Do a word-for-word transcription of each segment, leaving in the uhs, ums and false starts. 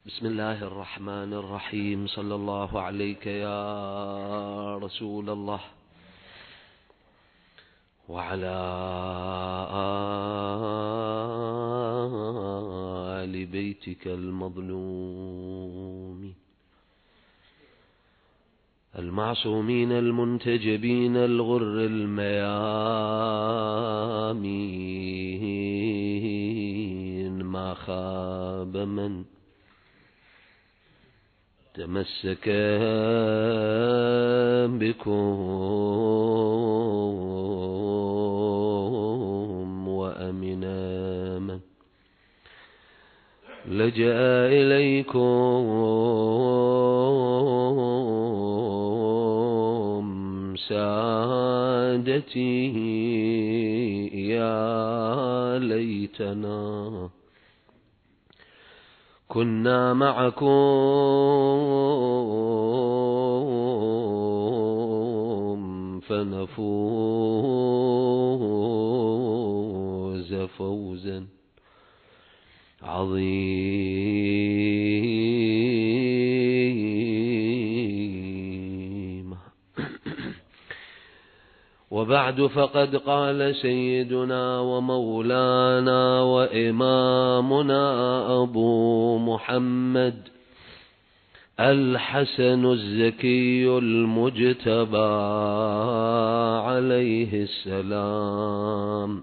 بسم الله الرحمن الرحيم. صلى الله عليك يا رسول الله وعلى آل بيتك المظلومين المعصومين المنتجبين الغر الميامين. ما خاب من تمسك بكم وأمنا من لجأ إليكم. سادتي يا ليتنا كنا معكم فنفوز فوزا عظيما. وبعد، فقد قال سيدنا ومولانا وإمامنا أبو محمد الحسن الزكي المجتبى عليه السلام: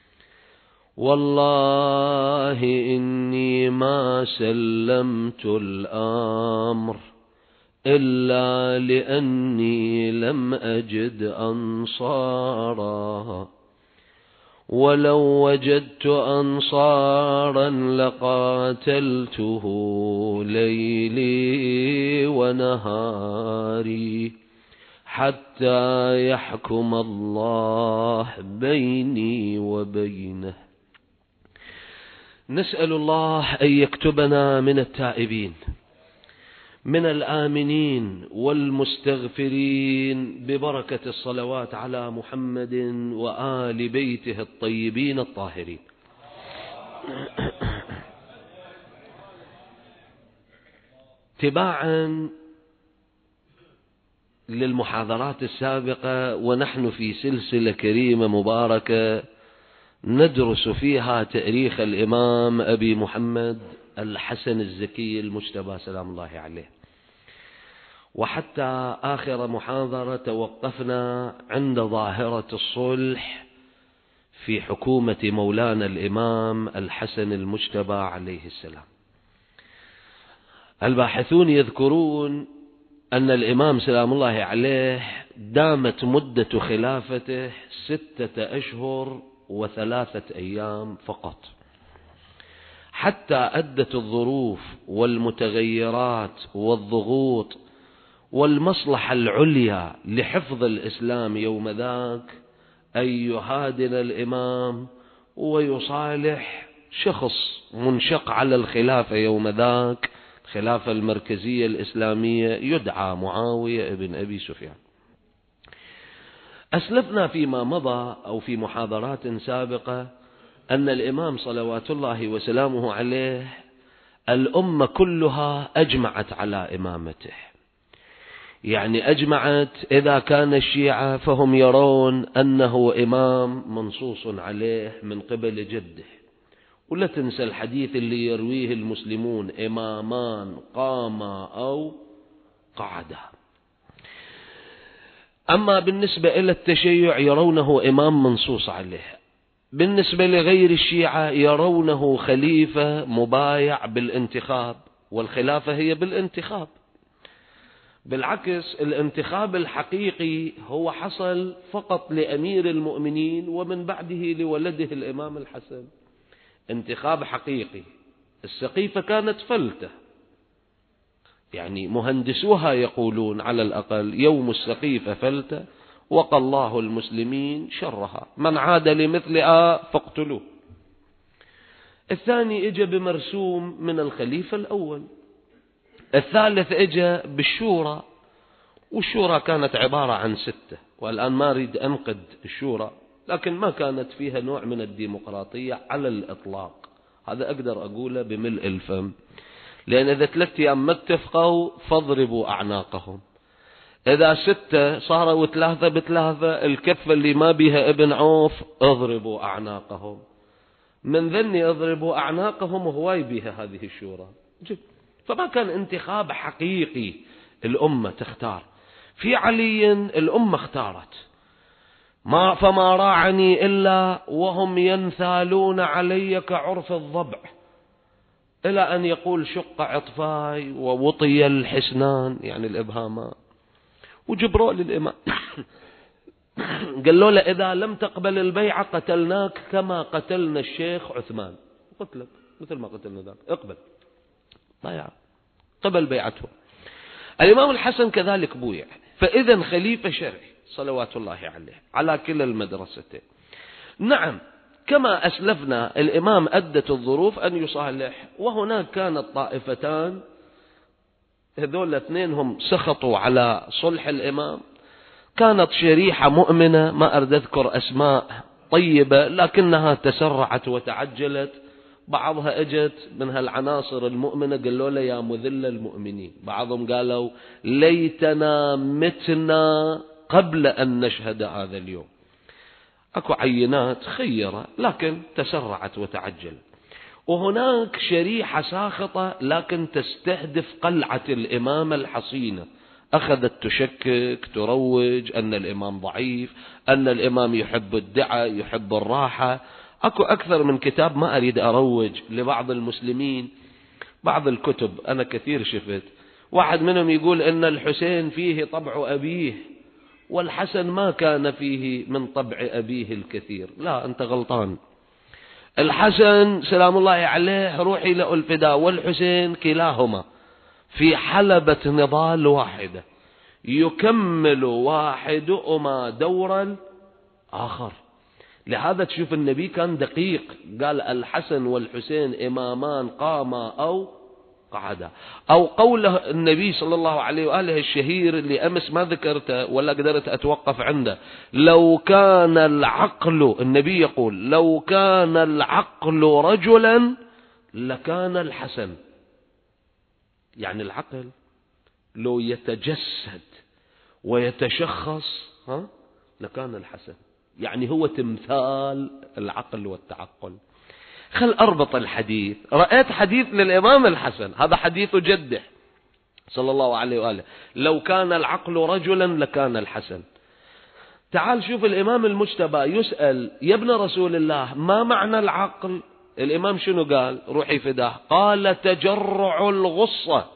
والله إني ما سلمت الأمر إلا لأني لم أجد أنصارا، ولو وجدت أنصارا لقاتلته ليلي ونهاري حتى يحكم الله بيني وبينه. نسأل الله أن يكتبنا من التائبين من الآمنين والمستغفرين ببركة الصلوات على محمد وآل بيته الطيبين الطاهرين. تباعا للمحاضرات السابقة، ونحن في سلسلة كريمة مباركة ندرس فيها تاريخ الإمام أبي محمد الحسن الزكي المجتبى سلام الله عليه، وحتى آخر محاضرة توقفنا عند ظاهرة الصلح في حكومة مولانا الإمام الحسن المجتبى عليه السلام. الباحثون يذكرون أن الإمام سلام الله عليه دامت مدة خلافته ستة أشهر وثلاثة أيام فقط، حتى أدت الظروف والمتغيرات والضغوط والمصلحة العليا لحفظ الإسلام يوم ذاك أن يهادن الإمام ويصالح شخص منشق على الخلافة يوم ذاك، الخلافة المركزية الإسلامية، يدعى معاوية ابن أبي سفيان. أسلفنا فيما مضى أو في محاضرات سابقة أن الإمام صلوات الله وسلامه عليه الأمة كلها أجمعت على إمامته، يعني أجمعت. إذا كان الشيعة فهم يرون أنه إمام منصوص عليه من قبل جده، ولا تنسى الحديث اللي يرويه المسلمون: إمامان قاما أو قعدا. أما بالنسبة إلى التشيع يرونه إمام منصوص عليه. بالنسبة لغير الشيعة يرونه خليفة مبايع بالانتخاب، والخلافة هي بالانتخاب. بالعكس، الانتخاب الحقيقي هو حصل فقط لأمير المؤمنين ومن بعده لولده الإمام الحسن، انتخاب حقيقي. السقيفة كانت فلتة، يعني مهندسوها يقولون على الأقل يوم السقيفة فلتة وقى الله المسلمين شرها، من عاد لمثلها فاقتلوه. الثاني اجى بمرسوم من الخليفة الأول. الثالث اجى بالشورى، والشورى كانت عبارة عن ستة، والآن ما أريد أنقد الشورى، لكن ما كانت فيها نوع من الديمقراطية على الإطلاق، هذا أقدر أقوله بملء الفم. لأن إذا ثلاثة أيام ما اتفقوا فاضربوا أعناقهم. إذا ستة صاروا ثلاثة بثلاثة، الكفة اللي ما بيها ابن عوف اضربوا أعناقهم. من ذني اضربوا أعناقهم وهواي بها هذه الشورى. فما كان انتخاب حقيقي الأمة تختار. في علي الأمة اختارت، ما فما راعني إلا وهم ينثالون علي كعرف الضبع، إلى أن يقول شق عطفاي ووطي الحسنان، يعني الإبهامات، وجبروا للإمام قال له إذا لم تقبل البيعة قتلناك كما قتلنا الشيخ عثمان، قتلك مثل ما قتلنا ذاك، اقبل. ضيع قبل بيعته. الإمام الحسن كذلك بويع، فإذا خليفة شرعي صلوات الله عليه على كلا المدرستين. نعم كما أسلفنا الإمام أدت الظروف أن يصالح، وهناك كانت طائفتان، هذول الاثنين هم سخطوا على صلح الإمام. كانت شريحة مؤمنة، ما أريد أذكر أسماء طيبة، لكنها تسرعت وتعجلت. بعضها اجت من هالعناصر المؤمنة قالوا له يا مذل المؤمنين، بعضهم قالوا ليتنا متنا قبل أن نشهد هذا اليوم. أكو عينات خيرة لكن تسرعت وتعجل. وهناك شريحة ساخطة لكن تستهدف قلعة الإمام الحصينة، أخذت تشكك تروج أن الإمام ضعيف، أن الإمام يحب الدعاء يحب الراحة. أكو أكثر من كتاب، ما أريد أروج لبعض المسلمين بعض الكتب أنا كثير شفت، واحد منهم يقول أن الحسين فيه طبع أبيه والحسن ما كان فيه من طبع أبيه الكثير. لا، أنت غلطان. الحسن سلام الله عليه روحي له الفداء، والحسين كلاهما في حلبة نضال واحدة، يكمل واحدهما دور الآخر. لهذا تشوف النبي كان دقيق، قال الحسن والحسين إمامان قاما أو قعدا. أو قوله النبي صلى الله عليه وآله الشهير اللي أمس ما ذكرته ولا قدرت أتوقف عنده، لو كان العقل، النبي يقول لو كان العقل رجلا لكان الحسن. يعني العقل لو يتجسد ويتشخص ها لكان الحسن، يعني هو تمثال العقل والتعقل. خل أربط الحديث. رأيت حديث للإمام الحسن، هذا حديث جده صلى الله عليه وآله، لو كان العقل رجلا لكان الحسن. تعال شوف الإمام المجتبى يسأل يا ابن رسول الله ما معنى العقل؟ الإمام شنو قال؟ روحي فداه، قال تجرع الغصة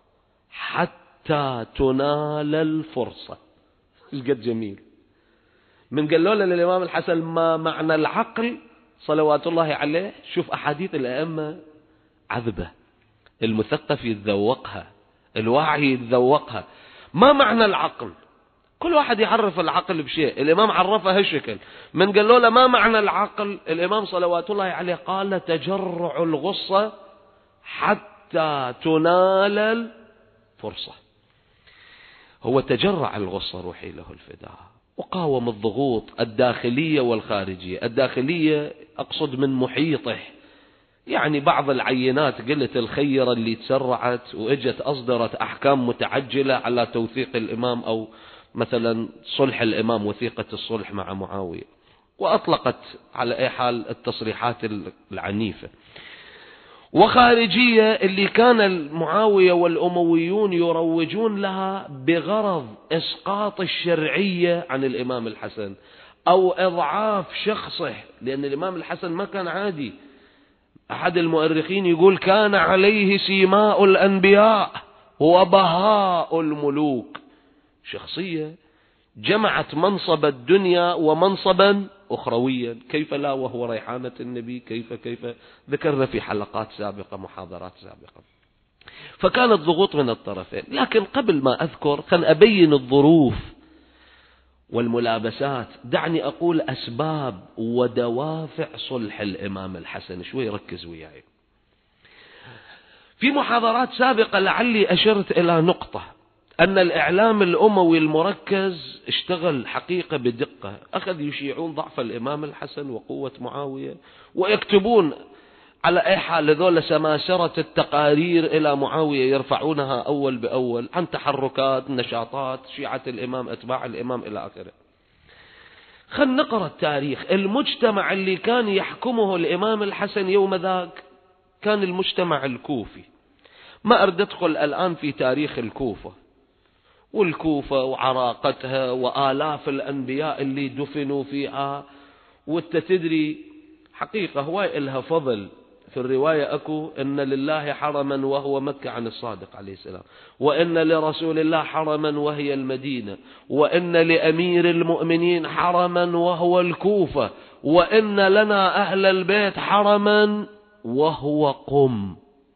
حتى تنال الفرصة. ايش قد جميل. من قال له للإمام الحسن ما معنى العقل صلوات الله عليه، شوف أحاديث الأئمة عذبة، المثقف يتذوقها، الواعي يتذوقها. ما معنى العقل؟ كل واحد يعرف العقل بشيء، الإمام عرفها هالشكل. من قال له ما معنى العقل، الإمام صلوات الله عليه قال تجرع الغصة حتى تنال الفرصة. هو تجرع الغصة روحي له الفداء، وقاوم الضغوط الداخلية والخارجية. الداخلية أقصد من محيطه، يعني بعض العينات قلت الخيرة اللي تسرعت وإجت أصدرت أحكام متعجلة على توثيق الإمام، أو مثلا صلح الإمام، وثيقة الصلح مع معاوية، وأطلقت على أي حال التصريحات العنيفة. وخارجية اللي كان المعاوية والأمويون يروجون لها بغرض إسقاط الشرعية عن الإمام الحسن أو إضعاف شخصه، لأن الإمام الحسن ما كان عادي. أحد المؤرخين يقول كان عليه سيماء الأنبياء وبهاء الملوك، شخصية جمعت منصب الدنيا ومنصبا أخرويا، كيف لا وهو ريحانة النبي، كيف كيف ذكرنا في حلقات سابقة محاضرات سابقة. فكانت ضغوط من الطرفين. لكن قبل ما أذكر خل أبين الظروف والملابسات، دعني أقول أسباب ودوافع صلح الإمام الحسن. شوي ركز وياي. في محاضرات سابقة لعلي أشرت إلى نقطة، أن الإعلام الأموي المركز اشتغل حقيقة بدقة، أخذ يشيعون ضعف الإمام الحسن وقوة معاوية، ويكتبون على أي حال هذول سماسرة التقارير إلى معاوية يرفعونها أول بأول عن تحركات نشاطات شيعة الإمام أتباع الإمام إلى آخره. خلنا نقرأ التاريخ. المجتمع اللي كان يحكمه الإمام الحسن يوم ذاك كان المجتمع الكوفي. ما أريد أدخل الآن في تاريخ الكوفة والكوفة وعراقتها وآلاف الأنبياء اللي دفنوا فيها. والتدري حقيقة هواي إلها فضل. في الرواية أكو إن لله حرما وهو مكة عن الصادق عليه السلام، وإن لرسول الله حرما وهي المدينة، وإن لأمير المؤمنين حرما وهو الكوفة، وإن لنا أهل البيت حرما وهو قم.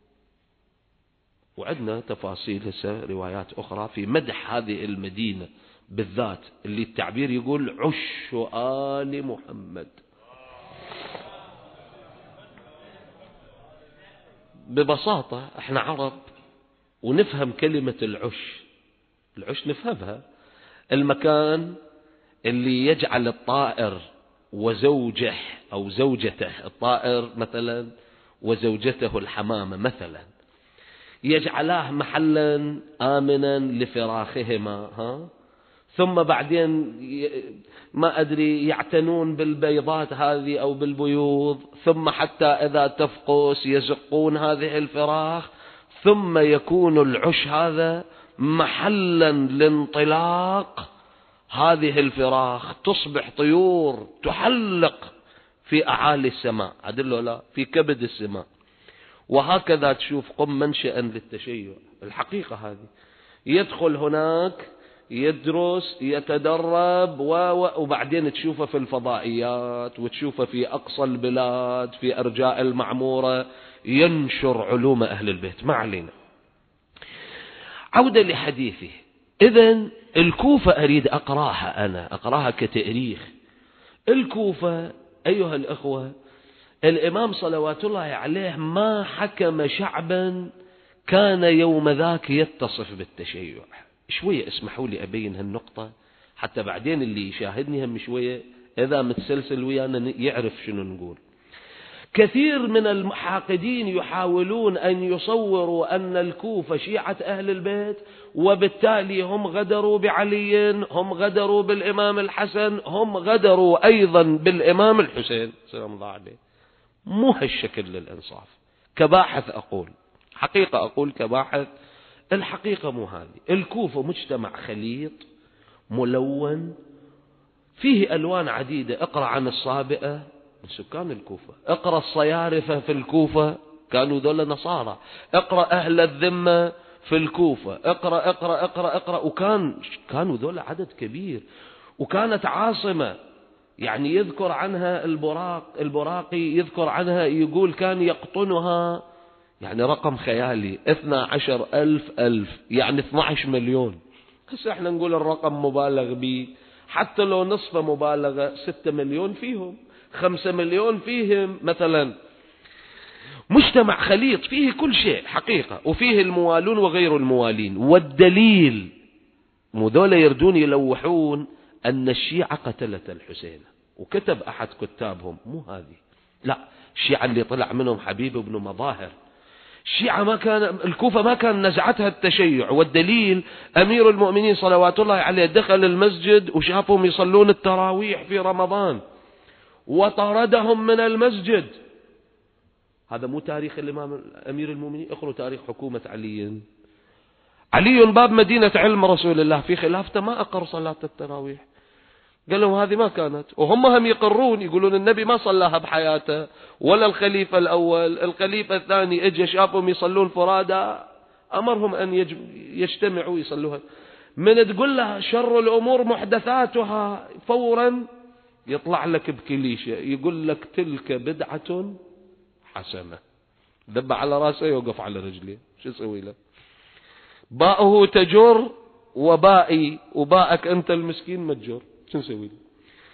وعندنا تفاصيل هسه روايات أخرى في مدح هذه المدينة بالذات اللي التعبير يقول عش آل محمد. ببساطة احنا عرب ونفهم كلمة العش. العش نفهمها، المكان اللي يجعل الطائر وزوجه أو زوجته، الطائر مثلا وزوجته الحمامة مثلا، يجعلاه محلا آمنا لفراخهما، ها؟ ثم بعدين ما أدري يعتنون بالبيضات هذه أو بالبيوض، ثم حتى إذا تفقس يزقون هذه الفراخ، ثم يكون العش هذا محلا لانطلاق هذه الفراخ، تصبح طيور تحلق في أعالي السماء، عدل لا في كبد السماء. وهكذا تشوف قم منشأ للتشيع. الحقيقة هذه يدخل هناك يدرس يتدرب وبعدين تشوفه في الفضائيات وتشوفه في أقصى البلاد في أرجاء المعمورة ينشر علوم أهل البيت. ما علينا. عودة لحديثي. إذن الكوفة أريد أقراها، أنا أقراها كتاريخ. الكوفة أيها الأخوة، الإمام صلوات الله عليه ما حكم شعبا كان يوم ذاك يتصف بالتشيع. شوية اسمحوا لي أبين هالنقطة حتى بعدين اللي يشاهدني هم شوية إذا متسلسل ويانا يعرف شنو نقول. كثير من المحاقدين يحاولون أن يصوروا أن الكوفة شيعة أهل البيت، وبالتالي هم غدروا بعلي، هم غدروا بالإمام الحسن، هم غدروا أيضا بالإمام الحسين سلام الله عليه. مو هالشكل للإنصاف. كباحث أقول، حقيقة أقول كباحث، الحقيقة مو هذه. الكوفة مجتمع خليط ملون فيه ألوان عديدة. اقرأ عن الصابئة من سكان الكوفة، اقرأ الصيارفة في الكوفة كانوا ذول نصارى، اقرأ أهل الذمة في الكوفة، اقرأ اقرأ اقرأ اقرأ وكان كانوا ذول عدد كبير. وكانت عاصمة يعني يذكر عنها البراق البراقي يذكر عنها يقول كان يقطنها يعني رقم خيالي اثنى عشر ألف ألف يعني اثنى عشر مليون. هسه احنا نقول الرقم مبالغ به، حتى لو نصفه مبالغة ستة مليون فيهم، خمسة مليون فيهم مثلا. مجتمع خليط فيه كل شيء حقيقة، وفيه الموالون وغير الموالين. والدليل مو ذولا يردون يلوحون أن الشيعة قتلت الحسين، وكتب أحد كتابهم مو هذه، لا، الشيعة اللي طلع منهم حبيب بن مظاهر. الشيعة ما كان الكوفة ما كان نزعتها التشيع. والدليل أمير المؤمنين صلوات الله عليه دخل المسجد وشافهم يصلون التراويح في رمضان وطردهم من المسجد. هذا مو تاريخ الإمام أمير المؤمنين. اقروا تاريخ حكومة علي. علي باب مدينة علم رسول الله، في خلافته ما أقر صلاة التراويح. قال لهم هذه ما كانت، وهم هم يقرون يقولون النبي ما صلاها بحياته ولا الخليفة الأول. الخليفة الثاني اجى شافهم يصلون فرادا أمرهم أن يجتمعوا يصلوها. من تقول له شر الأمور محدثاتها فورا يطلع لك بكليشة يقول لك تلك بدعة حسنة. دب على راسه يوقف على رجليه، شو يسوي له؟ باءه تجر وبائي، وباءك أنت المسكين ما تجر، شو نسوي له؟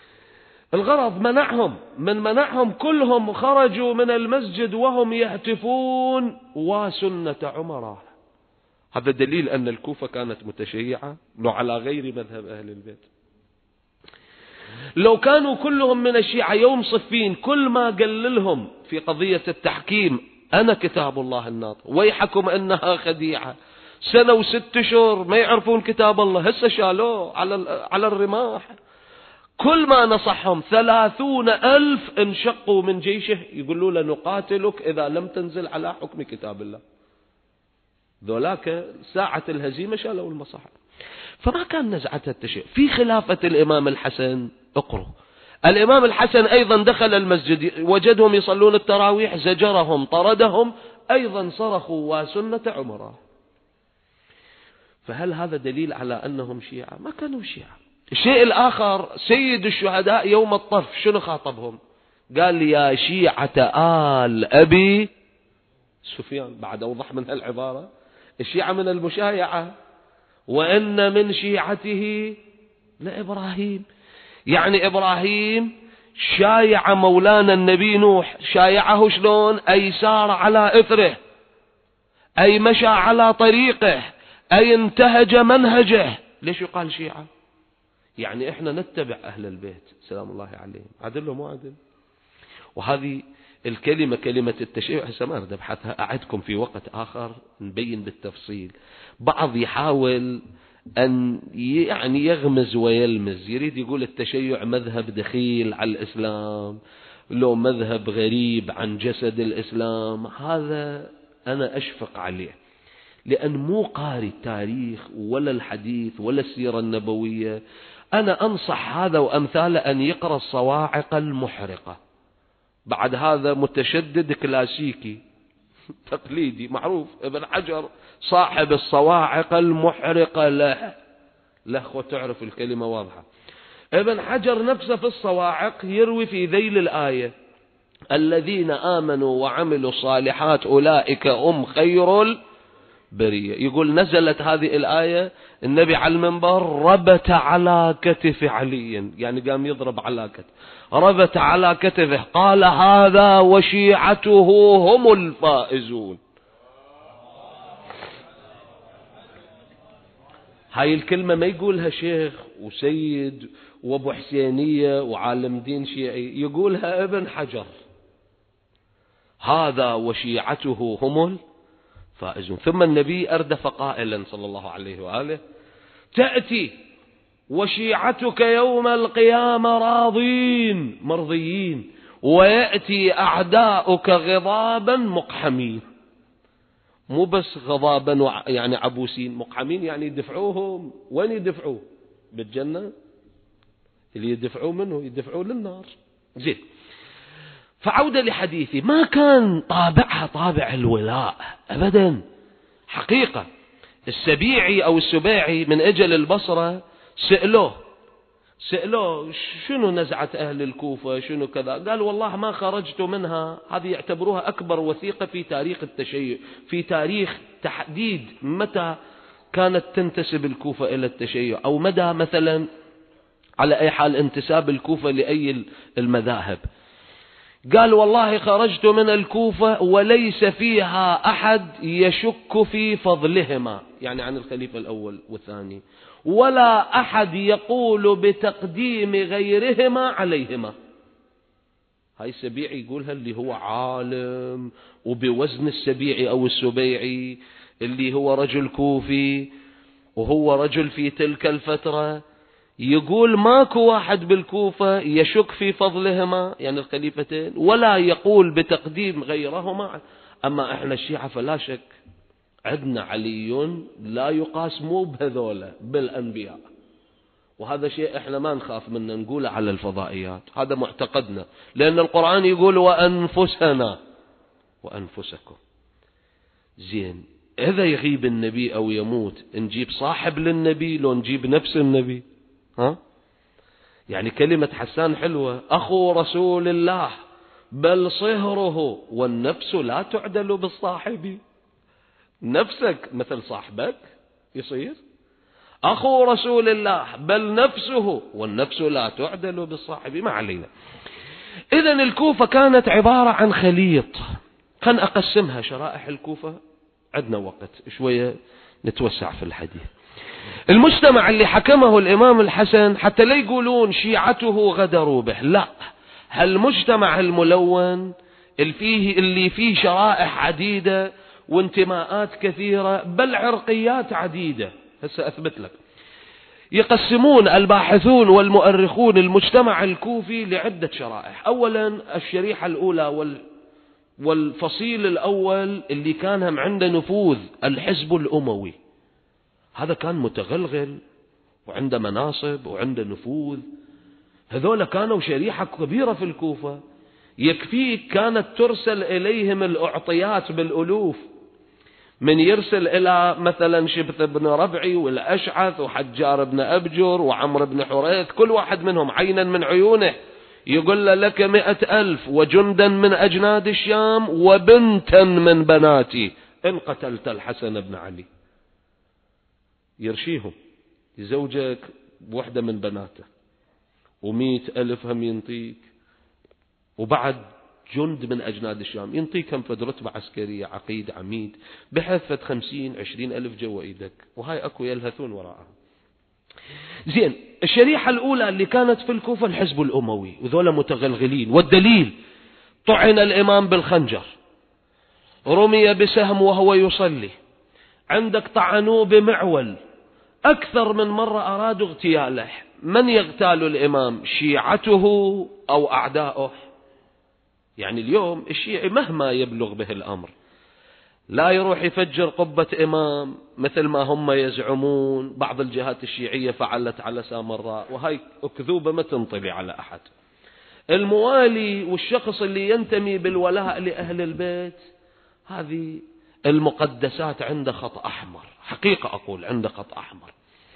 الغرض منعهم، من منعهم كلهم خرجوا من المسجد وهم يهتفون وسنة عمره. هذا دليل أن الكوفة كانت متشيعة لو على غير مذهب أهل البيت. لو كانوا كلهم من الشيعة يوم صفين كل ما قال لهم في قضية التحكيم أنا كتاب الله الناطق ويحكم أنها خديعة، سنة وست شهور ما يعرفون كتاب الله، هسه شالوه على على الرماح. كل ما نصحهم ثلاثون ألف انشقوا من جيشه يقولوا له نقاتلك إذا لم تنزل على حكم كتاب الله. ذولاك ساعة الهزيمة شالوا المصاحف. فما كان نزعتها التشيع. في خلافة الإمام الحسن اقروا، الإمام الحسن أيضا دخل المسجد وجدهم يصلون التراويح، زجرهم طردهم، أيضا صرخوا وسنة عمره. فهل هذا دليل على أنهم شيعة؟ ما كانوا شيعة. الشيء الآخر، سيد الشهداء يوم الطف شنو خاطبهم؟ قال يا شيعة آل أبي سفيان. بعد أوضح من هالعبارة، الشيعة من المشايعة، وإن من شيعته لإبراهيم. يعني إبراهيم شايع مولانا النبي نوح، شايعه شلون؟ أي سار على إثره، أي مشى على طريقه، أي انتهج منهجه. ليش يقال شيعة؟ يعني إحنا نتبع أهل البيت سلام الله عليهم. عدل له مو عدل؟ وهذه الكلمة كلمة التشيع هسه ما أريد أبحثها، أعدكم في وقت آخر نبين بالتفصيل. بعض يحاول أن يعني يغمز ويلمز، يريد يقول التشيع مذهب دخيل على الإسلام، لو مذهب غريب عن جسد الإسلام. هذا أنا أشفق عليه، لأن مو قاري التاريخ ولا الحديث ولا السيرة النبوية. أنا أنصح هذا وأمثاله أن يقرأ الصواعق المحرقة. بعد هذا متشدد كلاسيكي تقليدي معروف، ابن حجر صاحب الصواعق المحرقة له له وتعرف الكلمة واضحة. ابن حجر نفسه في الصواعق يروي في ذيل الآية الذين آمنوا وعملوا الصالحات أولئك هم خير البرية. يقول نزلت هذه الآية، النبي على المنبر ربت على كتف علي، يعني قام يضرب على كتف، ربت على كتفه، قال هذا وشيعته هم الفائزون. هاي الكلمة ما يقولها شيخ وسيد وابو حسينية وعالم دين شيعي، يقولها ابن حجر، هذا وشيعته هم الفائزون. ثم النبي أردف قائلا صلى الله عليه وآله تأتي وشيعتك يوم القيامة راضين مرضيين، ويأتي أعداؤك غضابا مقحمين. مو بس غضابا يعني عبوسين، مقحمين يعني يدفعوهم. وين يدفعوه؟ بالجنة. اللي يدفعوه منه يدفعوه للنار. زين، فعودة لحديثي، ما كان طابعها طابع الولاء أبدا. حقيقة السبيعي أو السبيعي من أجل البصرة سألوه سألوه شنو نزعة أهل الكوفة شنو كذا، قال والله ما خرجت منها. هذه يعتبروها أكبر وثيقة في تاريخ التشيع، في تاريخ تحديد متى كانت تنتسب الكوفة إلى التشيع، أو مدى مثلا على أي حال انتساب الكوفة لأي المذاهب. قال والله خرجت من الكوفة وليس فيها أحد يشك في فضلهما، يعني عن الخليفة الأول والثاني، ولا أحد يقول بتقديم غيرهما عليهما. هاي السبيعي يقولها اللي هو عالم وبوزن السبيعي أو السبيعي، اللي هو رجل كوفي وهو رجل في تلك الفترة، يقول ماكو واحد بالكوفة يشك في فضلهما يعني الخليفتين، ولا يقول بتقديم غيرهما. أما إحنا الشيعة فلا شك، عندنا علي لا يقاس مو بهذولا بالأنبياء، وهذا شيء إحنا ما نخاف منه نقوله على الفضائيات، هذا معتقدنا، لأن القرآن يقول وأنفسنا وأنفسكم. زين، إذا يغيب النبي أو يموت نجيب صاحب للنبي لو نجيب نفس النبي؟ ها؟ يعني كلمة حسان حلوة، أخو رسول الله بل صهره، والنفس لا تعدل بالصاحب. نفسك مثل صاحبك يصير أخو رسول الله بل نفسه، والنفس لا تعدل بالصاحب. ما علينا. إذن الكوفة كانت عبارة عن خليط. خلنا أقسمها شرائح الكوفة، عندنا وقت شوية نتوسع في الحديث. المجتمع اللي حكمه الإمام الحسن حتى لا يقولون شيعته غدروا به، لا، هالمجتمع الملون اللي فيه, اللي فيه شرائح عديدة وانتماءات كثيرة بل عرقيات عديدة. هسه أثبت لك. يقسمون الباحثون والمؤرخون المجتمع الكوفي لعدة شرائح. أولا الشريحة الأولى وال والفصيل الأول اللي كان عنده نفوذ، الحزب الأموي. هذا كان متغلغل وعنده مناصب وعنده نفوذ. هذول كانوا شريحة كبيرة في الكوفة، يكفيك كانت ترسل إليهم الأعطيات بالألوف، من يرسل إلى مثلا شبث بن ربعي والأشعث وحجار بن أبجر وعمر بن حريث، كل واحد منهم عينا من عيونه، يقول له لك مئة ألف وجندا من أجناد الشام وبنتا من بناتي إن قتلت الحسن بن علي. يرشيهم، يزوجك بوحدة من بناته ومئة ألف هم ينطيك، وبعد جند من أجناد الشام ينطيك هم فد رتبة عسكرية، عقيد، عميد، بحيث فد خمسين عشرين ألف جوا إيدك، وهاي أكو يلهثون وراءها. زين، الشريحة الأولى اللي كانت في الكوفة الحزب الأموي، وذولا متغلغلين. والدليل طعن الإمام بالخنجر، رمي بسهم وهو يصلي، عندك طعنوه بمعول، أكثر من مرة أرادوا اغتياله. من يغتال الإمام؟ شيعته أو أعداؤه؟ يعني اليوم الشيعي مهما يبلغ به الأمر لا يروح يفجر قبة إمام مثل ما هم يزعمون. بعض الجهات الشيعية فعلت على سامراء، وهاي أكذوبة ما تنطبي على أحد. الموالي والشخص اللي ينتمي بالولاء لأهل البيت، هذه المقدسات عنده خط أحمر، حقيقة أقول عنده خط أحمر.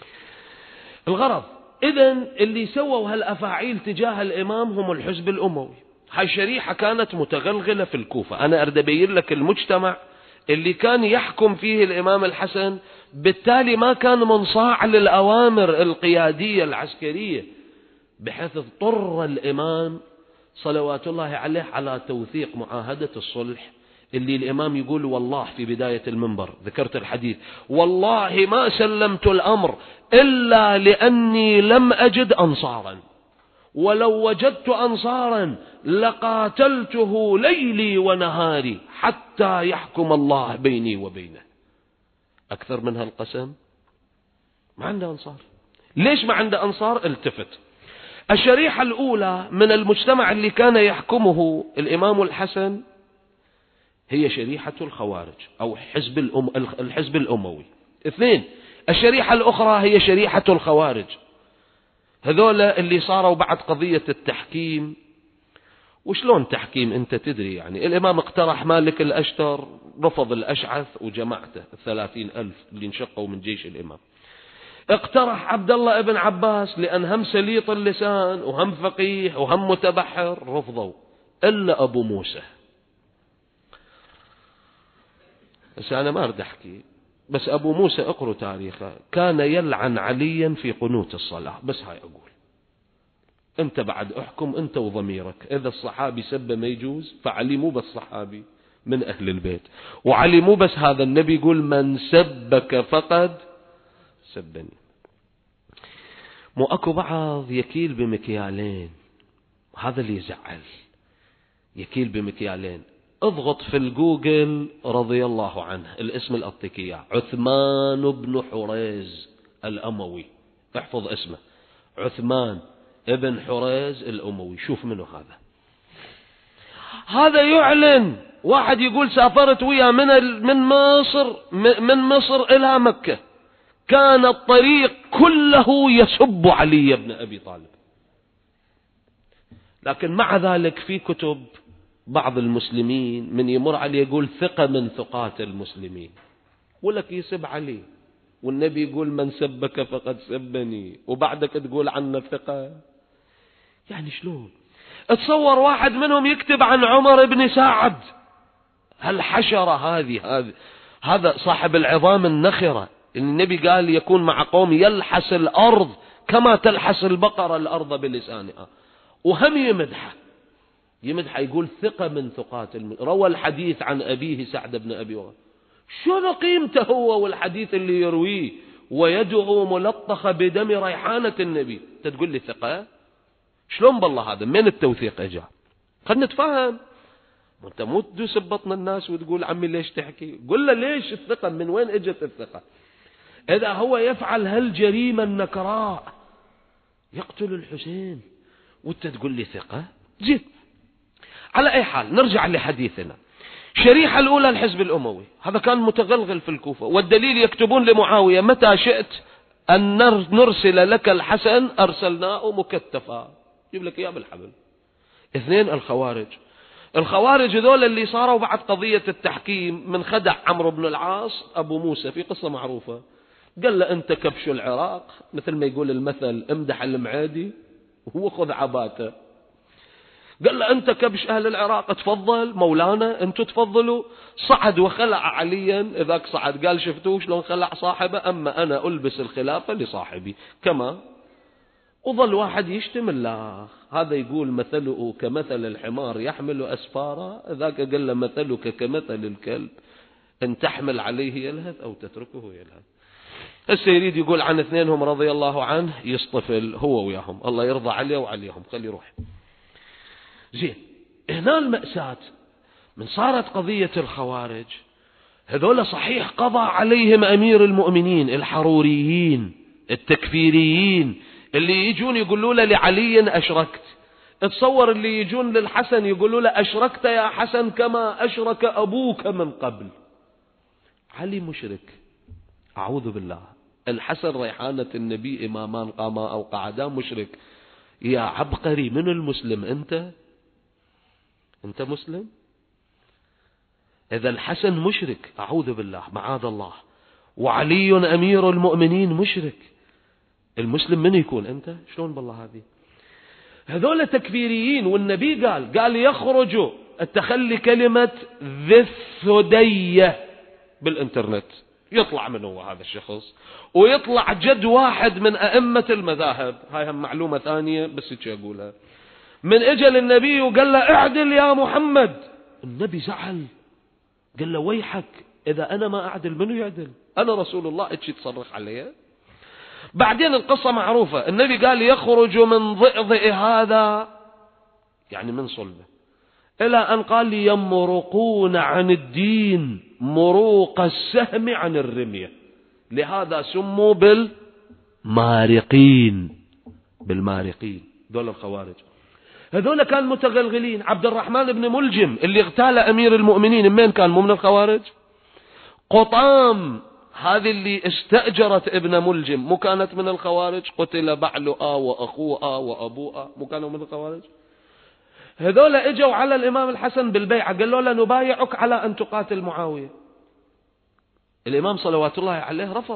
الغرض إذن اللي سووا هالأفاعيل تجاه الإمام هم الحزب الأموي. هاي شريحة كانت متغلغلة في الكوفة. أنا أريد أبين لك المجتمع اللي كان يحكم فيه الإمام الحسن، بالتالي ما كان منصاع للأوامر القيادية العسكرية، بحيث اضطر الإمام صلوات الله عليه على توثيق معاهدة الصلح، اللي الإمام يقول والله في بداية المنبر، ذكرت الحديث، والله ما سلمت الأمر إلا لأني لم أجد أنصارا، ولو وجدت أنصارا لقاتلته ليلي ونهاري حتى يحكم الله بيني وبينه. أكثر من هالقسم ما عنده أنصار. ليش ما عنده أنصار؟ التفت. الشريحة الأولى من المجتمع اللي كان يحكمه الإمام الحسن هي شريحة الخوارج أو حزب الأم الحزب الأموي. اثنين، الشريحة الأخرى هي شريحة الخوارج، هذول اللي صاروا بعد قضية التحكيم. وشلون تحكيم؟ أنت تدري يعني الإمام اقترح مالك الأشتر، رفض الأشعث وجماعته الثلاثين ألف اللي انشقوا من جيش الإمام. اقترح عبد الله ابن عباس لأن هم سليط اللسان وهم فقيه وهم متبحر، رفضوا، إلا أبو موسى. بس أنا ما أريد أحكي، بس أبو موسى اقروا تاريخه، كان يلعن عليا في قنوت الصلاة. بس هاي أقول أنت بعد أحكم أنت وضميرك. إذا الصحابي سب ما يجوز، فعلي مو بس صحابي من أهل البيت، وعلي مو بس هذا، النبي يقول من سبك فقد سبني. مو أكو بعض يكيل بمكيالين، هذا اللي يزعل، يكيل بمكيالين. اضغط في الجوجل رضي الله عنه، الاسم الأطيكية عثمان بن حريز الأموي، احفظ اسمه، عثمان ابن حريز الأموي. شوف منه هذا. هذا يعلن، واحد يقول سافرت ويا من من مصر من مصر إلى مكة، كان الطريق كله يسب علي بن أبي طالب. لكن مع ذلك في كتب بعض المسلمين من يمر عليه يقول ثقة من ثقات المسلمين، ولك يسب علي، والنبي يقول من سبك فقد سبني، وبعدك تقول عنه ثقة. يعني شلون؟ اتصور واحد منهم يكتب عن عمر بن سعد، هالحشرة هذه، هذا هذا صاحب العظام النخرة، النبي قال يكون مع قوم يلحس الأرض كما تلحس البقرة الأرض بلسانها، وهم يمدحه يمدح، يقول ثقة من ثقات الم... روى الحديث عن أبيه سعد بن أبي وقاص. شنو قيمته هو والحديث اللي يرويه ويده ملطخة بدم ريحانة النبي، أنت تقول لي ثقة؟ شلون بالله هذا؟ من التوثيق اجا؟ خلنا نتفاهم. وانت مو تدوس ببطن الناس وتقول عمي ليش تحكي، قل له ليش الثقة، من وين اجت الثقة؟ إذا هو يفعل هالجريمة النكراء، يقتل الحسين، وانت تقول لي ثقة؟ زين، على أي حال نرجع لحديثنا. شريحة الأولى الحزب الأموي، هذا كان متغلغل في الكوفة، والدليل يكتبون لمعاوية متى شئت أن نرسل لك الحسن أرسلناه مكتفا، يجيب لك إياه بالحبل. اثنين، الخوارج. الخوارج ذول اللي صاروا بعد قضية التحكيم من خدع عمرو بن العاص أبو موسى في قصة معروفة، قال له أنت كبش العراق، مثل ما يقول المثل امدح المعادي وهو خذ عباته. قال له أنت كبش أهل العراق، تفضل مولانا أنتوا تفضلوا. صعد وخلع عليا، إذاك صعد قال شفتوه شلون خلع صاحبه، أما أنا ألبس الخلافة لصاحبي كما. وظل واحد يشتم الله، هذا يقول مثله كمثل الحمار يحمل أسفارا، ذاك قال له مثلك كمثل الكلب إن تحمل عليه يلهث أو تتركه يلهث. هسه يريد يقول عن اثنينهم رضي الله عنه يصطفل هو وياهم، الله يرضى عليه وعليهم، خلي يروح. زين، هنا المأساة من صارت قضية الخوارج، هذول صحيح قضى عليهم أمير المؤمنين الحروريين التكفيريين اللي يجون يقولوا له لعلي أشركت. اتصور اللي يجون للحسن يقولوا له أشركت يا حسن كما أشرك أبوك من قبل. علي مشرك، أعوذ بالله. الحسن ريحانة النبي، إمامان قاما أو قعدا، مشرك. يا عبقري، من المسلم أنت؟ أنت مسلم؟ إذا الحسن مشرك، أعوذ بالله معاذ الله، وعلي أمير المؤمنين مشرك، المسلم من يكون أنت؟ شلون بالله هذه؟ هذول تكفيريين. والنبي قال قال يخرج التخلي كلمة ذي الثدية بالإنترنت، يطلع من هو هذا الشخص، ويطلع جد واحد من أئمة المذاهب. هاي هم معلومة ثانية بس هيك أقولها. من أجل النبي وقال له اعدل يا محمد، النبي زعل، قال له ويحك، إذا أنا ما أعدل منو يعدل؟ أنا رسول الله، إيش تصرخ علي؟ بعدين القصة معروفة، النبي قال يخرج من ضئضئ هذا، يعني من صلبه، إلى أن قال يمرقون عن الدين مروق السهم عن الرمية، لهذا سموا بالمارقين، بالمارقين دول الخوارج. هذول كان متغلغلين. عبد الرحمن بن ملجم اللي اغتال أمير المؤمنين، من كان؟ مو من الخوارج؟ قطام هذه اللي استأجرت ابن ملجم، مو كانت من الخوارج؟ قتل بعلها وأخوها وأبوها، مو كانوا من الخوارج؟ هذول اجوا على الإمام الحسن بالبيعة، قالوا له نبايعك على أن تقاتل معاوية. الإمام صلوات الله عليه رفض،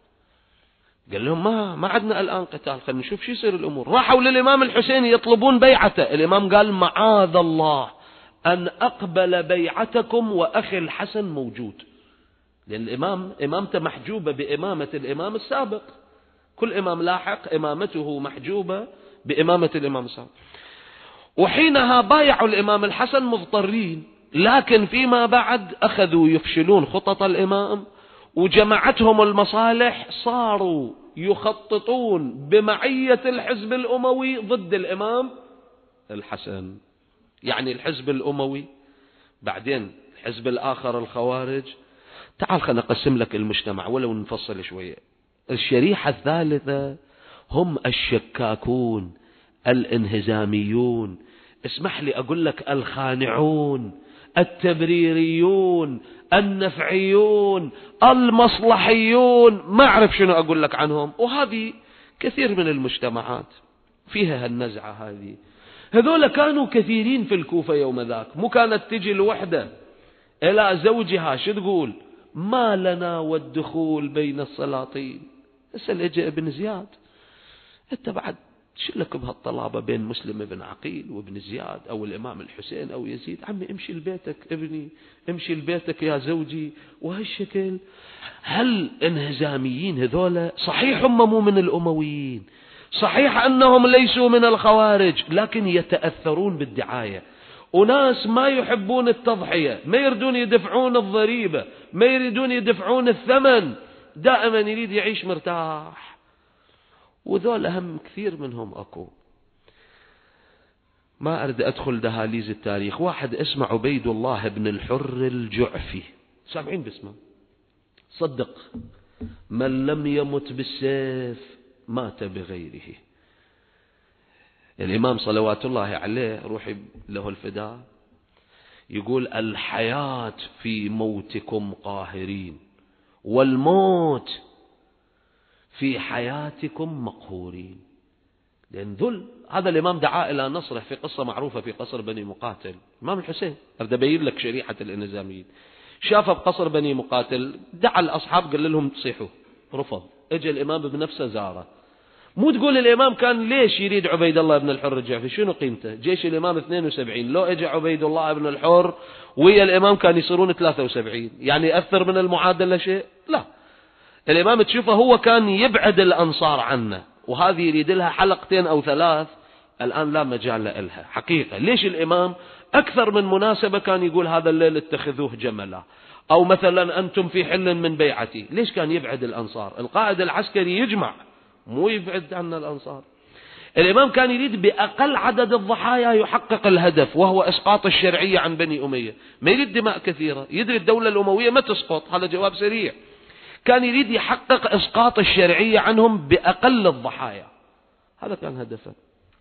قال لهم ما ما عدنا الآن قتال، خلينا نشوف شو يصير الأمور. راحوا للإمام الحسين يطلبون بيعته، الإمام قال معاذ الله أن أقبل بيعتكم وأخي الحسن موجود، لأن الإمام إمامته محجوبة بإمامة الإمام السابق، كل إمام لاحق إمامته محجوبة بإمامة الإمام السابق. وحينها بايعوا الإمام الحسن مضطرين، لكن فيما بعد أخذوا يفشلون خطط الإمام، وجمعتهم المصالح، صاروا يخططون بمعية الحزب الأموي ضد الإمام الحسن. يعني الحزب الأموي، بعدين الحزب الآخر الخوارج. تعال خلنا نقسم لك المجتمع ولو نفصل شوية. الشريحة الثالثة هم الشكاكون الانهزاميون، اسمح لي أقول لك الخانعون التبريريون النفعيون المصلحيون، ما أعرف شنو أقول لك عنهم. وهذه كثير من المجتمعات فيها هالنزعة هذه. هذول كانوا كثيرين في الكوفة يوم ذاك، مو كانت تجي الوحدة إلى زوجها شو تقول؟ ما لنا والدخول بين السلاطين. اسأل اجى ابن زياد، انت بعد شو لك بهالطلابة بين مسلم بن عقيل وابن زياد أو الإمام الحسين أو يزيد؟ عمي امشي لبيتك ابني، امشي لبيتك يا زوجي. وهالشكل هل انهزاميين هذولا؟ صحيح هم مو من الأمويين، صحيح أنهم ليسوا من الخوارج، لكن يتأثرون بالدعاية. وناس ما يحبون التضحية، ما يريدون يدفعون الضريبة، ما يريدون يدفعون الثمن، دائما يريد يعيش مرتاح. وذول أهم كثير منهم أكو. ما أريد أدخل دهاليز التاريخ. واحد اسمه عبيد الله بن الحر الجعفي، سامعين باسمه؟ صدق من لم يمت بالسيف مات بغيره. الإمام صلوات الله عليه روحي له الفداء يقول الحياة في موتكم قاهرين والموت في حياتكم مقهورين. لأن ذل هذا الإمام دعا إلى نصره في قصة معروفة في قصر بني مقاتل. الإمام الحسين أريد أبين لك شريحة الانهزاميين. شافه بقصر بني مقاتل، دعا الأصحاب قال لهم تصيحوا، رفض. اجى الإمام بنفسه زاره. مو تقول الإمام كان ليش يريد عبيد الله بن الحر الجعفي؟ شنو قيمته؟ جيش الإمام اثنين وسبعين، لو اجى عبيد الله بن الحر ويا الإمام كان يصيرون ثلاثة وسبعين، يعني أثر من المعادلة شيء؟ لا. الإمام تشوفه هو كان يبعد الأنصار عنه، وهذه يريد لها حلقتين أو ثلاث، الآن لا مجال لها حقيقة. ليش الإمام أكثر من مناسبة كان يقول هذا الليل اتخذوه جملا، أو مثلا أنتم في حل من بيعتي؟ ليش كان يبعد الأنصار؟ القائد العسكري يجمع مو يبعد عن الأنصار. الإمام كان يريد بأقل عدد الضحايا يحقق الهدف، وهو إسقاط الشرعية عن بني أمية. ما يريد دماء كثيرة، يدري الدولة الأموية ما تسقط، هذا جواب سريع. كان يريد يحقق إسقاط الشرعية عنهم بأقل الضحايا، هذا كان هدفه.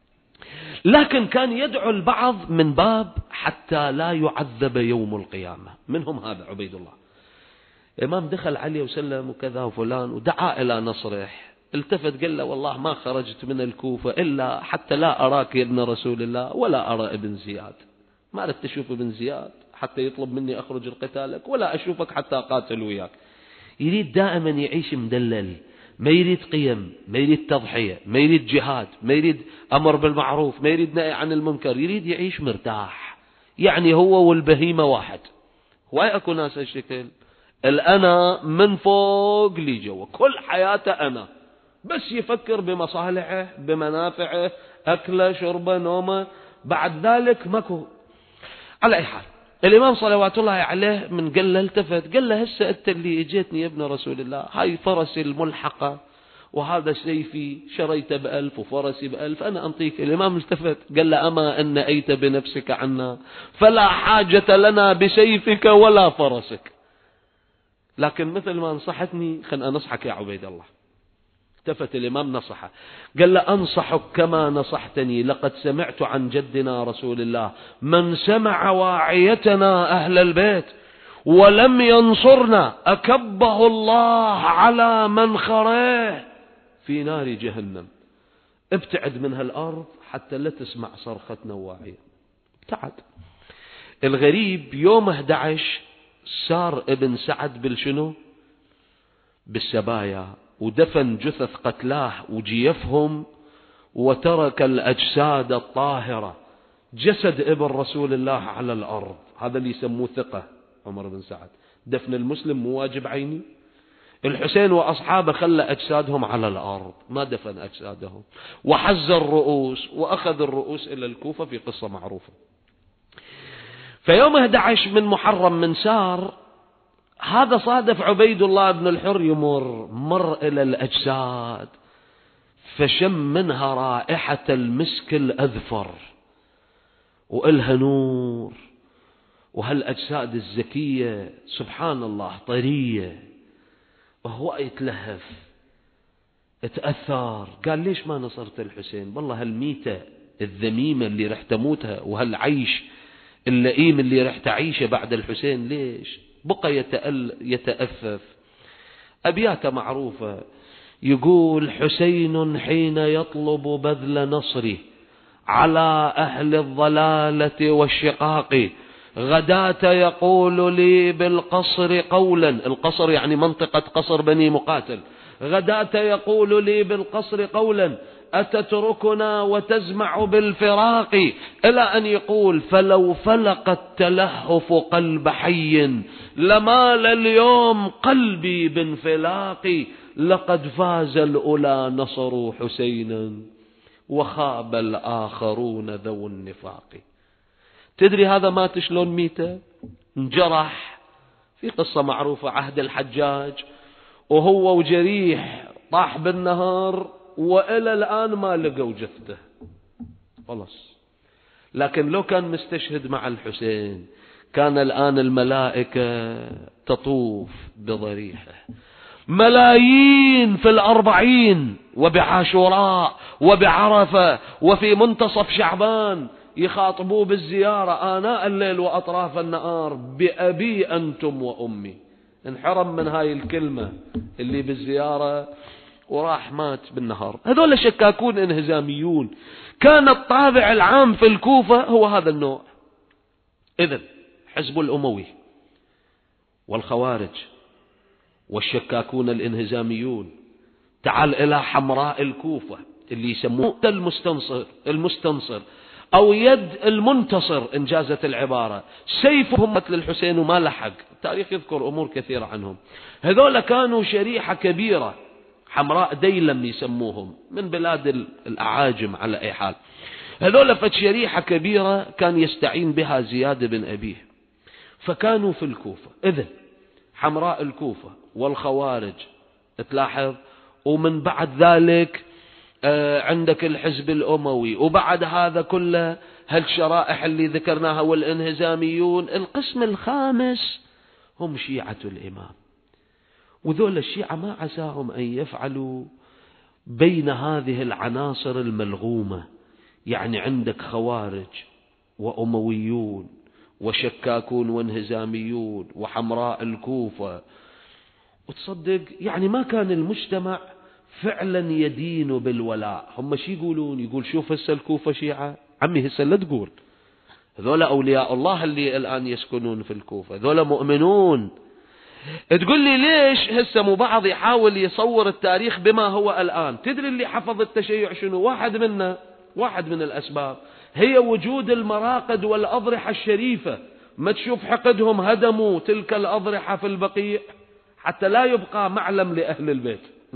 لكن كان يدعو البعض من باب حتى لا يعذب يوم القيامة. منهم هذا عبيد الله. الإمام دخل عليه وسلم وكذا وفلان ودعا إلى نصره. التفت قال له والله ما خرجت من الكوفة إلا حتى لا أراك يا ابن رسول الله ولا أرى ابن زياد. ما أردت أشوف ابن زياد حتى يطلب مني أخرج القتالك، ولا أشوفك حتى أقاتل وياك. يريد دائما يعيش مدلل، ما يريد قيم، ما يريد تضحية، ما يريد جهاد، ما يريد أمر بالمعروف، ما يريد نهي عن المنكر، يريد يعيش مرتاح. يعني هو والبهيمة واحد. واي أكو ناس هالشكل، الأنا من فوق لي جوا، كل حياته أنا، بس يفكر بمصالحه بمنافعه، أكله شربه نومه، بعد ذلك ماكو. على أي حال الإمام صلوات الله عليه من قال له التفت قال له هسه أنت اللي اجيتني يا ابن رسول الله، هاي فرسي الملحقة وهذا سيفي شريته بألف وفرسي بألف، أنا أنطيك. الإمام التفت قال له أما أن أيت بنفسك عنا فلا حاجة لنا بسيفك ولا فرسك، لكن مثل ما نصحتني خل أنصحك يا عبيد الله. التفت الإمام نصحه قال له أنصحك كما نصحتني، لقد سمعت عن جدنا رسول الله من سمع واعيتنا أهل البيت ولم ينصرنا أكبه الله على منخره في نار جهنم. ابتعد من هالأرض حتى لا تسمع صرختنا واعية. ابتعد. الغريب يوم أحد عشر سار ابن سعد بالشنو؟ بالسبايا، ودفن جثث قتلاه وجيفهم وترك الأجساد الطاهرة، جسد ابن رسول الله على الأرض. هذا اللي يسموه ثقة عمر بن سعد. دفن المسلم مو واجب عيني. الحسين وأصحابه خلى أجسادهم على الأرض، ما دفن أجسادهم، وحز الرؤوس وأخذ الرؤوس إلى الكوفة في قصة معروفة. فيوم أحد عشر من محرم من سار، هذا صادف عبيد الله بن الحر يمر، مر إلى الأجساد فشم منها رائحة المسك الأذفر وإلها نور، وهالأجساد الزكية سبحان الله طرية، وهو يتلهف اتأثر. قال ليش ما نصرت الحسين؟ والله هالميتة الذميمة اللي رح تموتها وهالعيش اللئيم اللي رح تعيشه بعد الحسين ليش؟ بقى يتأل يتأفف. أبيات معروفة يقول حسين حين يطلب بذل نصره على أهل الضلالة والشقاق غداة يقول لي بالقصر قولا، القصر يعني منطقة قصر بني مقاتل، غداة يقول لي بالقصر قولا أتتركنا وتزمع بالفراق، إلى أن يقول فلو فلق التلهف قلب حي لمال اليوم قلبي بانفلاق، لقد فاز الأولى نصروا حسينا وخاب الآخرون ذو النفاق. تدري هذا مات شلون ميته؟ انجرح في قصة معروفة عهد الحجاج، وهو وجريح طاح بالنهر وإلى الآن ما لقوا جثته خلاص. لكن لو كان مستشهد مع الحسين كان الآن الملائكة تطوف بضريحه، ملايين في الأربعين وبعاشوراء وبعرفة وفي منتصف شعبان يخاطبوه بالزيارة آناء الليل وأطراف النهار بأبي أنتم وأمي. انحرم من هاي الكلمة اللي بالزيارة وراح مات بالنهار. هذول شكاكون انهزاميون. كان الطابع العام في الكوفة هو هذا النوع. إذن حزب الأموي والخوارج والشكاكون الانهزاميون، تعال إلى حمراء الكوفة اللي يسموه المستنصر المستنصر أو يد المنتصر إن جازت العبارة، سيفهم قتل الحسين وما لحق. التاريخ يذكر أمور كثيرة عنهم. هذول كانوا شريحة كبيرة، حمراء ديلم يسموهم، من بلاد الأعاجم على أي حال. هذول فت شريحة كبيرة كان يستعين بها زياد بن أبيه، فكانوا في الكوفة. إذن حمراء الكوفة والخوارج تلاحظ، ومن بعد ذلك عندك الحزب الأموي، وبعد هذا كله هالشرائح اللي ذكرناها والانهزاميون. القسم الخامس هم شيعة الإمام، وذول الشيعة ما عساهم أن يفعلوا بين هذه العناصر الملغومة. يعني عندك خوارج وأمويون وشكاكون وانهزاميون وحمراء الكوفة، وتصدق يعني ما كان المجتمع فعلا يدين بالولاء. هم شي يقولون؟ يقول شوف هسه الكوفة شيعة، عمي هسه لا تقول. هذول أولياء الله اللي الآن يسكنون في الكوفة، هذول مؤمنون. تقول لي ليش هسه مو بعض يحاول يصور التاريخ بما هو الآن؟ تدري اللي حفظ التشيع شنو؟ واحد منا واحد من الأسباب هي وجود المراقد والأضرحة الشريفة. ما تشوف حقدهم هدموا تلك الأضرحة في البقيع حتى لا يبقى معلم لأهل البيت.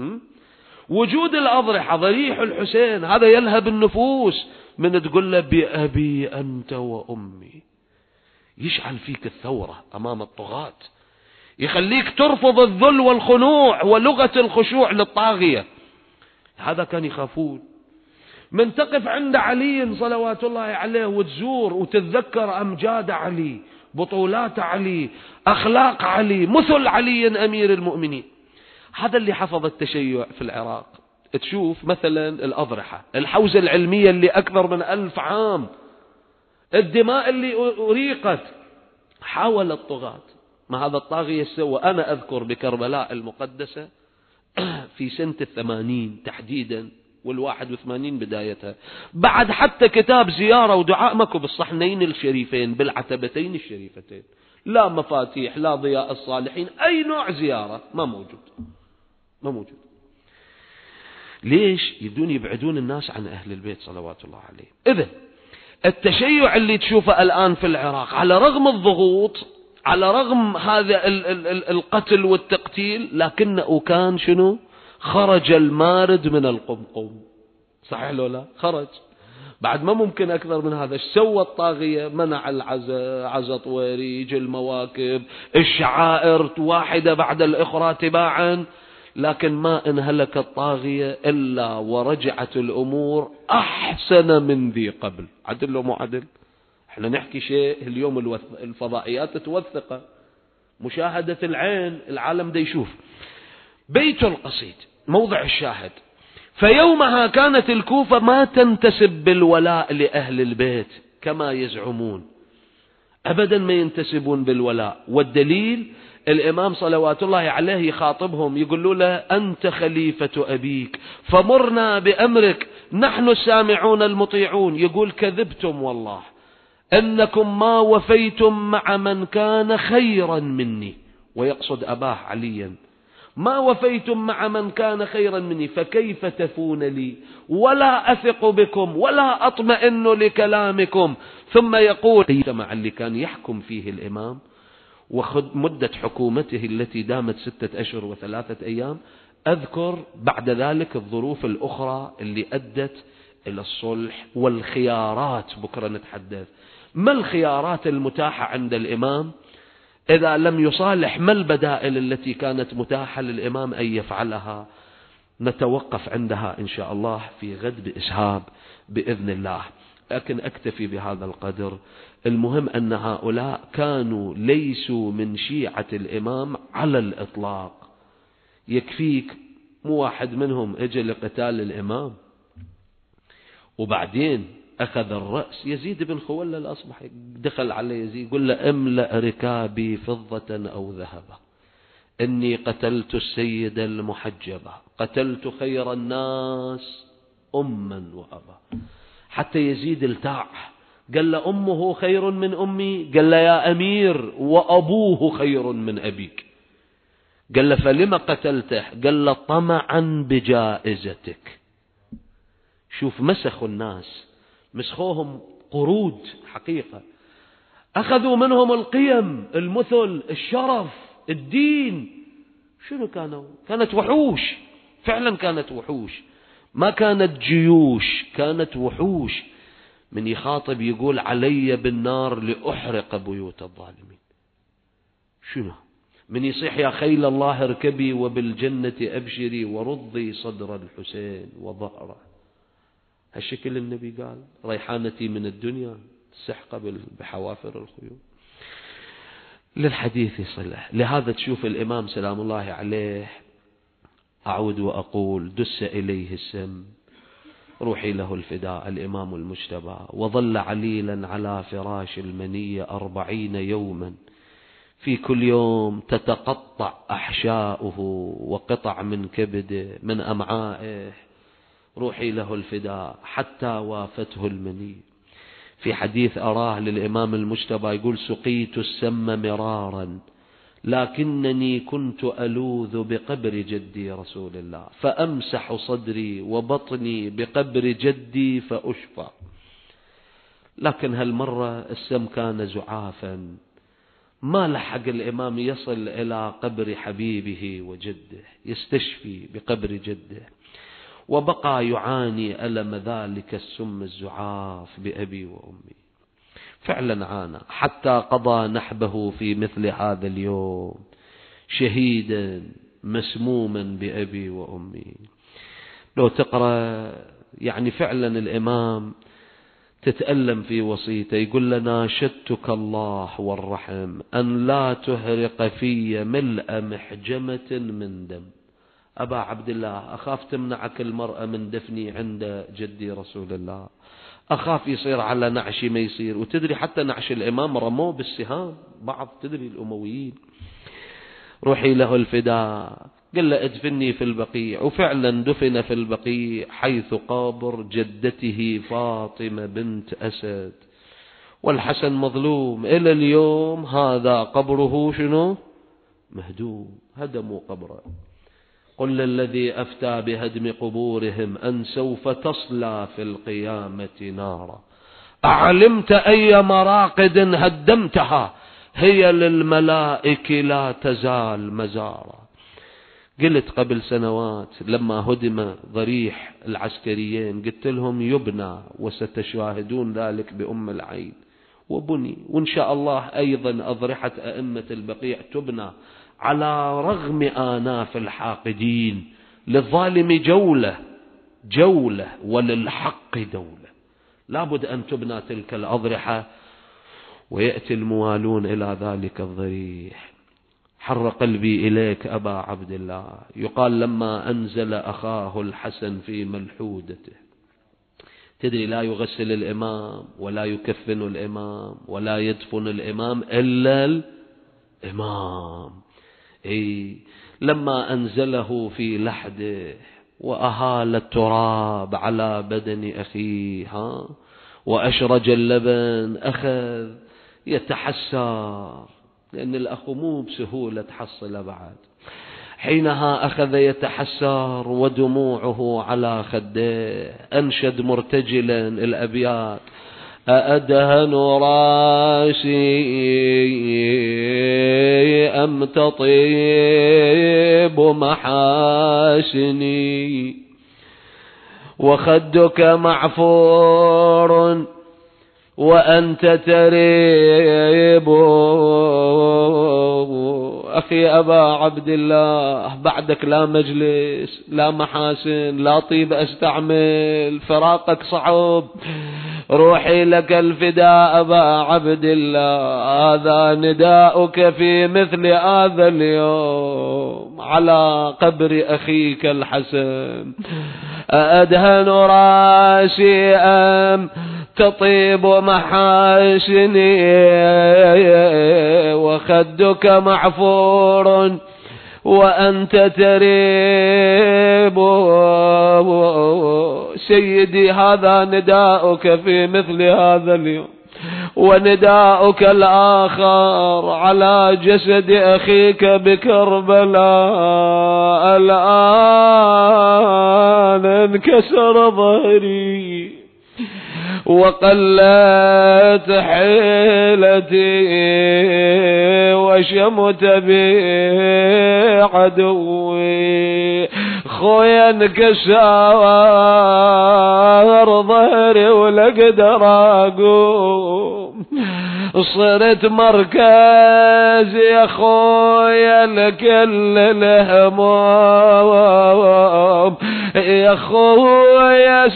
وجود الأضرحة ضريح الحسين هذا يلهب النفوس. من تقول له بأبي أنت وأمي يشعل فيك الثورة أمام الطغاة، يخليك ترفض الذل والخنوع ولغة الخشوع للطاغية. هذا كان يخافون. من تقف عند علي صلوات الله عليه وتزور وتتذكر أمجاد علي، بطولات علي، أخلاق علي، مثل علي أمير المؤمنين. هذا اللي حفظ التشيع في العراق. تشوف مثلا الأضرحة، الحوزة العلمية اللي أكثر من ألف عام، الدماء اللي أريقت. حاول الطغاة، ما هذا الطاغية سوى. أنا أذكر بكربلاء المقدسة في سنة الثمانين تحديدا والواحد وثمانين بدايتها، بعد حتى كتاب زيارة ودعاء مكو بالصحنين الشريفين بالعتبتين الشريفتين، لا مفاتيح لا ضياء الصالحين، أي نوع زيارة ما موجود ما موجود. ليش؟ يبدون يبعدون الناس عن أهل البيت صلوات الله عليه. إذن التشيع اللي تشوفه الآن في العراق على رغم الضغوط، على رغم هذا القتل والتقتيل، لكنه كان شنو؟ خرج المارد من القمقم. صحيح لو لا؟ خرج. بعد ما ممكن أكثر من هذا. ايش سوى الطاغية؟ منع العزاء، عزا طويريج، المواكب، الشعائر واحدة بعد الأخرى تباعا، لكن ما انهلك الطاغية إلا ورجعت الأمور أحسن من ذي قبل. عدل لو مو عدل؟ احنا نحكي شيء اليوم الفضائيات توثقه، مشاهدة العين، العالم دا يشوف. بيت القصيد موضع الشاهد. فيومها كانت الكوفة ما تنتسب بالولاء لأهل البيت كما يزعمون، أبدا ما ينتسبون بالولاء. والدليل الإمام صلوات الله عليه يخاطبهم يقول له أنت خليفة أبيك فمرنا بأمرك نحن السامعون المطيعون. يقول كذبتم والله أنكم ما وفيتم مع من كان خيرا مني، ويقصد أباه عليا. ما وفيتم مع من كان خيرا مني فكيف تفون لي ولا أثق بكم ولا أطمئن لكلامكم. ثم يقول مع اللي كان يحكم فيه الإمام وخد مدة حكومته التي دامت ستة أشهر وثلاثة أيام. أذكر بعد ذلك الظروف الأخرى اللي أدت إلى الصلح والخيارات. بكرة نتحدث ما الخيارات المتاحة عند الإمام إذا لم يصالح ما البدائل التي كانت متاحة للإمام أن يفعلها؟ نتوقف عندها إن شاء الله في غد بإسهاب بإذن الله، لكن أكتفي بهذا القدر. المهم أن هؤلاء كانوا ليسوا من شيعة الإمام على الإطلاق. يكفيك مو واحد منهم اجى لقتال الإمام وبعدين أخذ الرأس. يزيد بن خولة الأصبحي دخل على يزيد قل له املأ ركابي فضة أو ذهبا، إني قتلت السيد المحجبة، قتلت خير الناس أما وأبا. حتى يزيد التاع قال له أمه خير من أمي؟ قال له يا أمير وأبوه خير من أبيك. قال له فلما قتلته؟ قال له طمعا بجائزتك. شوف مسخوا الناس، مسخوهم قرود حقيقة، أخذوا منهم القيم، المثل، الشرف، الدين. شنو كانوا؟ كانت وحوش، فعلا كانت وحوش، ما كانت جيوش، كانت وحوش. من يخاطب يقول علي بالنار لأحرق بيوت الظالمين. شنو؟ من يصيح يا خيل الله اركبي وبالجنة أبشري ورضي صدر الحسين وظهره. هالشكل النبي قال ريحانتي من الدنيا تسحق بحوافر الخيول. للحديث صلة. لهذا تشوف الإمام سلام الله عليه، أعود وأقول دس إليه السم، روحي له الفداء، الإمام المجتبى، وظل عليلا على فراش المنية أربعين يوما، في كل يوم تتقطع أحشاؤه وقطع من كبده من أمعائه، روحي له الفداء، حتى وافته المني. في حديث أراه للإمام المجتبى يقول سقيت السم مرارا لكنني كنت ألوذ بقبر جدي رسول الله، فأمسح صدري وبطني بقبر جدي فأشفى. لكن هالمرة السم كان زعافا، ما لحق الإمام يصل إلى قبر حبيبه وجده يستشفي بقبر جده، وبقى يعاني ألم ذلك السم الزعاف بأبي وأمي. فعلا عانى حتى قضى نحبه في مثل هذا اليوم شهيدا مسموما بأبي وأمي. لو تقرأ يعني فعلا الإمام تتألم في وصيته، يقول لنا شدتك الله والرحم أن لا تهرق في ملء محجمة من دم. أبا عبد الله أخاف تمنعك المرأة من دفني عند جدي رسول الله، أخاف يصير على نعشي ما يصير. وتدري حتى نعش الإمام رموه بالسهام بعض، تدري الأمويين. روحي له الفداء، قال له ادفني في البقيع، وفعلا دفن في البقيع حيث قابر جدته فاطمة بنت أسد. والحسن مظلوم إلى اليوم، هذا قبره شنو؟ مهدوم، هدموا قبره. قل للذي أفتى بهدم قبورهم أن سوف تصلى في القيامة نارا، أعلمت أي مراقد هدمتها هي للملائك لا تزال مزارا. قلت قبل سنوات لما هدم ضريح العسكريين قلت لهم يبنى وستشاهدون ذلك بأم العين، وبني، وإن شاء الله أيضا أضرحة أئمة البقيع تبنى على رغم آناف الحاقدين. للظالم جولة جولة وللحق دولة، لابد أن تبنى تلك الأضرحة ويأتي الموالون إلى ذلك الضريح. حر قلبي إليك أبا عبد الله. يقال لما أنزل أخاه الحسن في ملحودته، تدري لا يغسل الإمام ولا يكفن الإمام ولا يدفن الإمام إلا الإمام. أي لما أنزله في لحده وأهال التراب على بدن أخيه ها وأشرج اللبن، أخذ يتحسر، لأن الأخ مو بسهولة تحصل بعد. حينها أخذ يتحسر ودموعه على خديه، أنشد مرتجلا الأبيات: أأدهن راسي أم تطيب محاسني، وخدك معفور وأنت تريب. أخي أبا عبد الله، بعدك لا مجلس، لا محاسن، لا طيب أستعمل، فراقك صعب، روحي لك الفداء أبا عبد الله. هذا نداؤك في مثل هذا اليوم على قبر أخيك الحسن. أدهن راسي أم تطيب محاسني، وخدك معفور وأنت تريب. سيدي، هذا نداؤك في مثل هذا اليوم، ونداؤك الآخر على جسد أخيك بكربلاء. الآن انكسر ظهري وقلت حيلتي، وشمت بي عدوي. خويا انكسر ظهري ولا اقدر اقوم، صرت مركز يا خويا لكل الهموم. يا خويا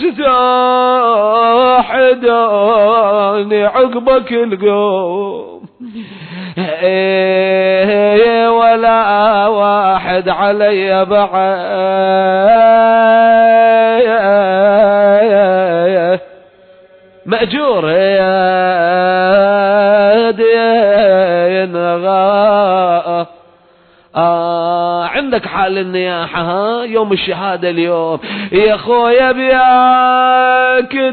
استوحدوني عقبك القوم، إيه ولا واحد علي بعد مأجور يا دين غاء. آه عندك حال النياحة، ها يوم الشهادة اليوم. يا خويا بياك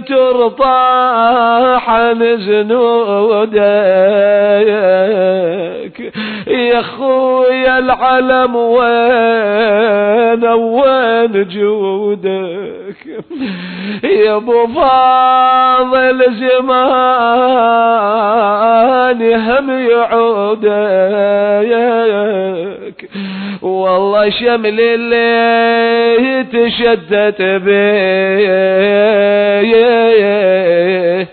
ترطاحن زنودك، يا خويا العلم وين وين جودك. يا ابو فاضل زمان هم يعودك، والله شمل اللي تشدت بيه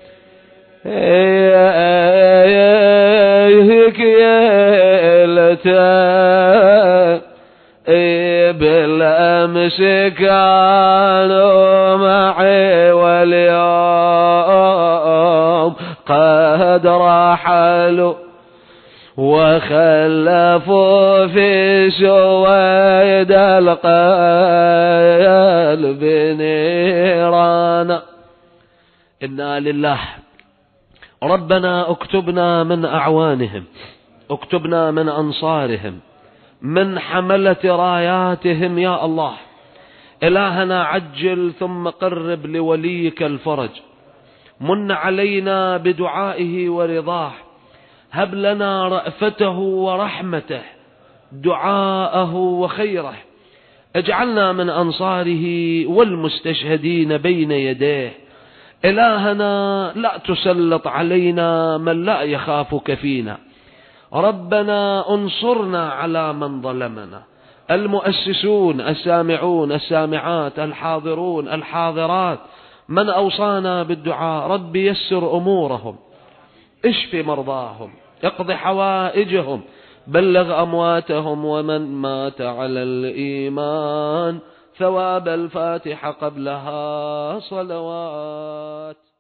يا لتا بالأمس كانوا معي، واليوم قد رحلوا وخلفوا في سويد القلب نيرانا. إنا لله. ربنا اكتبنا من أعوانهم، اكتبنا من أنصارهم، من حملة راياتهم يا الله. إلهنا عجل ثم قرب لوليك الفرج، من علينا بدعائه ورضاه، هب لنا رأفته ورحمته، دعاءه وخيره، اجعلنا من أنصاره والمستشهدين بين يديه. إلهنا لا تسلط علينا من لا يخافك فينا. ربنا انصرنا على من ظلمنا. المؤسسون، السامعون، السامعات، الحاضرون، الحاضرات، من أوصانا بالدعاء، رب يسر أمورهم، اشف مرضاهم، اقض حوائجهم، بلغ أمواتهم، ومن مات على الإيمان ثواب الفاتحة قبلها صلوات.